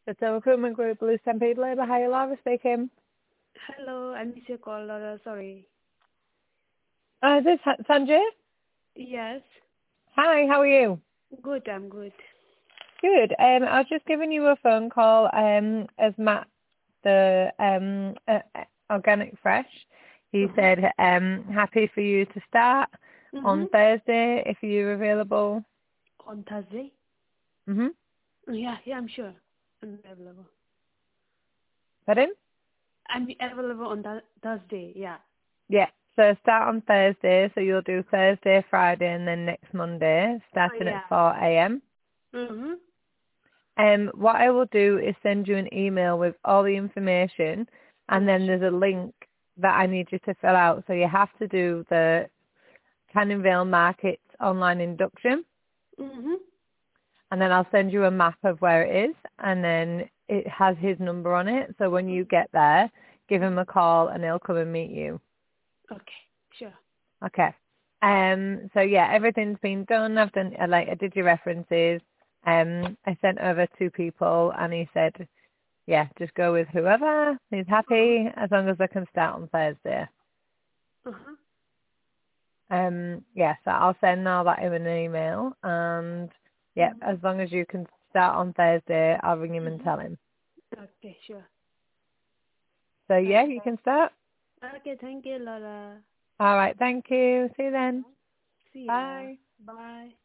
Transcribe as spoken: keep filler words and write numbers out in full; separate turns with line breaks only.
The Total Recruitment Group, Blue Stampede Labour. Hi, Laura speaking.
Hello, I missed your call, Laura. Sorry.
Uh, is this Ha- Sanjay?
Yes.
Hi, how are you?
Good, I'm good.
Good. Um, I was just giving you a phone call um, as Matt, the um, uh, uh, Organic Fresh. He
Uh-huh.
said um, happy for you to start
Mm-hmm.
on Thursday if you're available.
On Thursday?
Mm-hmm.
Yeah, yeah, I'm sure. I'm available.
Pardon?
I'm available on th- Thursday, yeah.
Yeah. So start on Thursday. So you'll do Thursday, Friday, and then next Monday,
Oh,
starting at
yeah.
four a.m.
Mm-hmm.
Um, what I will do is send you an email with all the information, and
Yeah,
then there's a link that I need you to fill out. So you have to do the Canning Vale Market online induction,
sure. Mm-hmm.
and then I'll send you a map of where it is, and then it has his number on it. So when you get there, give him a call, and he'll come and meet you.
Okay, sure.
Okay. Um. So yeah, everything's been done. I've done uh, like I did your references. Um. I sent over two people, and he said yeah, just go with whoever. He's happy as long as I can start on Thursday.
Uh-huh.
Um, yeah, so I'll send all that in an email, and yeah,
Mm-hmm.
as long as you can start on Thursday, I'll ring him and tell
Mm-hmm.
him.
Okay, sure.
So yeah,
Okay.
you can start.
Okay, thank you, Laura.
All right, thank you. See you then.
See ya.
Bye.
Bye.